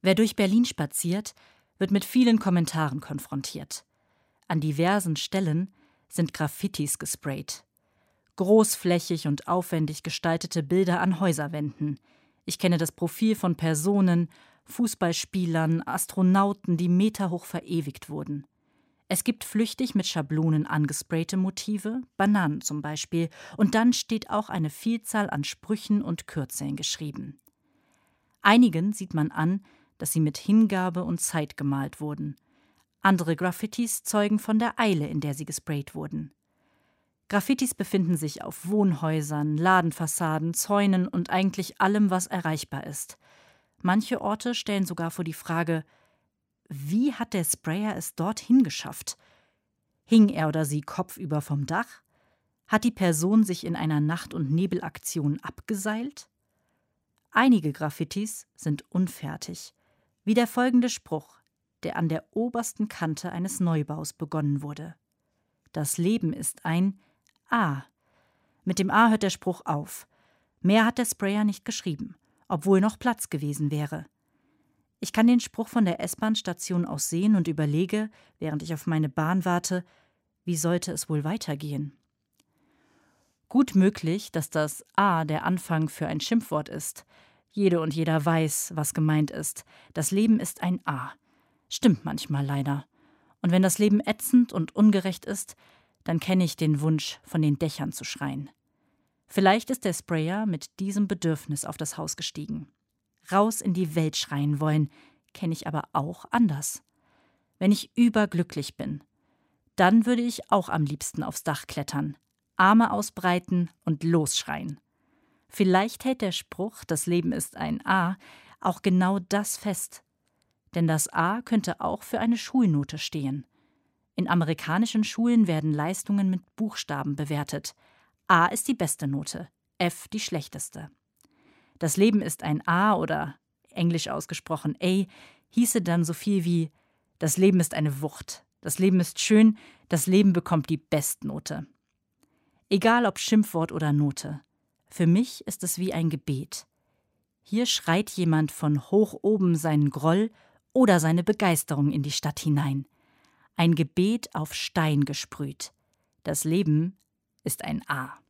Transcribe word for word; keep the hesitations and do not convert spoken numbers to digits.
Wer durch Berlin spaziert, wird mit vielen Kommentaren konfrontiert. An diversen Stellen sind Graffitis gesprayt. Großflächig und aufwendig gestaltete Bilder an Häuserwänden. Ich kenne das Profil von Personen, Fußballspielern, Astronauten, die meterhoch verewigt wurden. Es gibt flüchtig mit Schablonen angesprayte Motive, Bananen zum Beispiel, und dann steht auch eine Vielzahl an Sprüchen und Kürzeln geschrieben. Einigen sieht man an, dass sie mit Hingabe und Zeit gemalt wurden. Andere Graffitis zeugen von der Eile, in der sie gesprayt wurden. Graffitis befinden sich auf Wohnhäusern, Ladenfassaden, Zäunen und eigentlich allem, was erreichbar ist. Manche Orte stellen sogar vor die Frage: Wie hat der Sprayer es dorthin geschafft? Hing er oder sie kopfüber vom Dach? Hat die Person sich in einer Nacht- und Nebelaktion abgeseilt? Einige Graffitis sind unfertig, wie der folgende Spruch, der an der obersten Kante eines Neubaus begonnen wurde. Das Leben ist ein A. Mit dem A hört der Spruch auf. Mehr hat der Sprayer nicht geschrieben, obwohl noch Platz gewesen wäre. Ich kann den Spruch von der S-Bahn-Station aus sehen und überlege, während ich auf meine Bahn warte, wie sollte es wohl weitergehen? Gut möglich, dass das A der Anfang für ein Schimpfwort ist. Jede und jeder weiß, was gemeint ist. Das Leben ist ein A. Stimmt manchmal leider. Und wenn das Leben ätzend und ungerecht ist, dann kenne ich den Wunsch, von den Dächern zu schreien. Vielleicht ist der Sprayer mit diesem Bedürfnis auf das Haus gestiegen. Raus in die Welt schreien wollen, kenne ich aber auch anders. Wenn ich überglücklich bin, dann würde ich auch am liebsten aufs Dach klettern, Arme ausbreiten und losschreien. Vielleicht hält der Spruch, das Leben ist ein A, auch genau das fest. Denn das A könnte auch für eine Schulnote stehen. In amerikanischen Schulen werden Leistungen mit Buchstaben bewertet. A ist die beste Note, F die schlechteste. Das Leben ist ein A oder, englisch ausgesprochen A, hieße dann so viel wie: Das Leben ist eine Wucht, das Leben ist schön, das Leben bekommt die Bestnote. Egal ob Schimpfwort oder Note, für mich ist es wie ein Gebet. Hier schreit jemand von hoch oben seinen Groll oder seine Begeisterung in die Stadt hinein. Ein Gebet auf Stein gesprüht. Das Leben ist ein A.